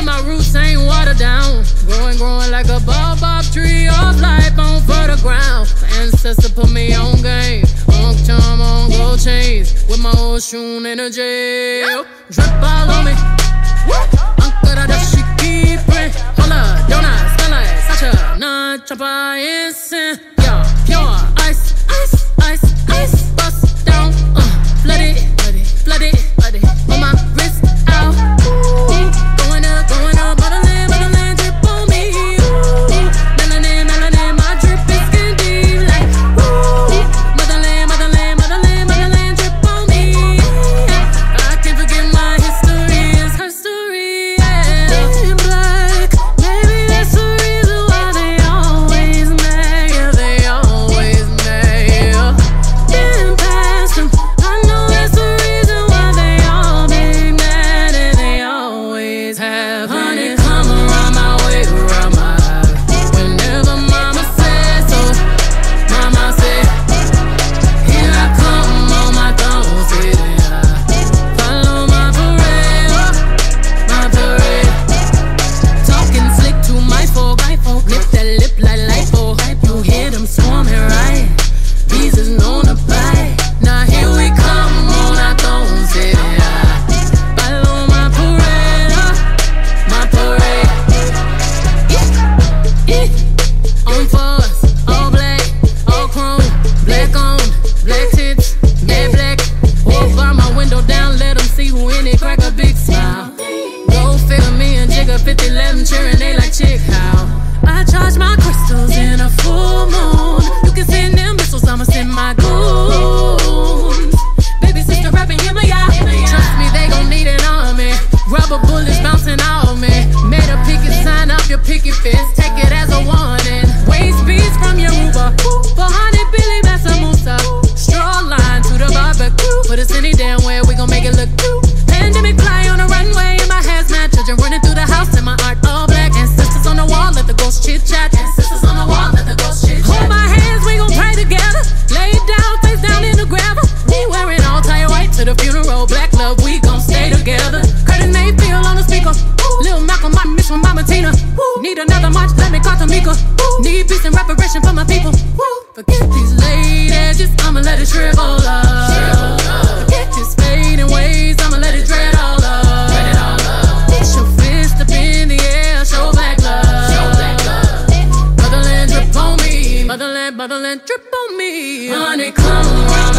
my roots ain't watered down. Growing like a baobab tree of life on fertile ground. My ancestor put me on game. On charm, on gold chains. With my old shoe energy. Drip all on me. Ankara da shiki print. Hola, donuts, skylight, Sacha, non-chopper, instant. Yeah, pure ice, ice, ice, ice. Bust down, flood it, flood it, flood it. On my wrist out. Going up, motherland, drip on me. Melanin, my drip is skin deep like motherland, drip on me. I can't forget my history, it's her story. In black, maybe that's the reason why they always mad. Yeah, they always mad. Yeah. Getting past them, I know that's the reason why they all be mad, and they always have. Honey, come around my way, around my eye. Whenever mama says so, mama said, here I come on my throne, sitting high. Follow my parade, my parade. Talking slick to my folk, nip that lip like lipo. You hear them swarming, right? Bees is known to bite. Now here we come on our throne, sitting high. Follow my parade, my parade. On for us, all black, all chrome, black on, black tits, mad black. Walk by my window down, let them see who in it, crack a big smile. Go figure, me and Jigga 50, let them cheering, they like chick how. I charge my crystals in a full moon. You can send them missiles, I'ma send my goons. Baby sister rapping, hear me out. Trust me, they gon' need an army. Rubber bullets bouncing off me. Made a picket sign up your picket fence, take it as a warning. Waste beats from your Uber. For honey, Billy, that's a Musa. Straw line to the barbecue. Put us any damn way, we gon' make it look cute. Pandemic fly on the runway in my hazmat. Children running through the house in my art all black. Ancestors on the wall, let the ghost chit chat. Ancestors on the wall, let the ghost chit chat. Hold my hands, we gon' pray together. Lay down, face down in the gravel. Me wearing all tie white to the funeral. Black love, we gon' stay together. Curtis Mayfield on the speaker. Lil Malcolm, I miss from Mama Tina. Need another march, let me call Tamika. Need peace and reparation for my people. Forget these late edges, I'ma let it shrivel up. Forget these fading ways, I'ma let it dread all up. Get your fist up in the air, show black love. Motherland drip on me, motherland drip on me. Honey, come around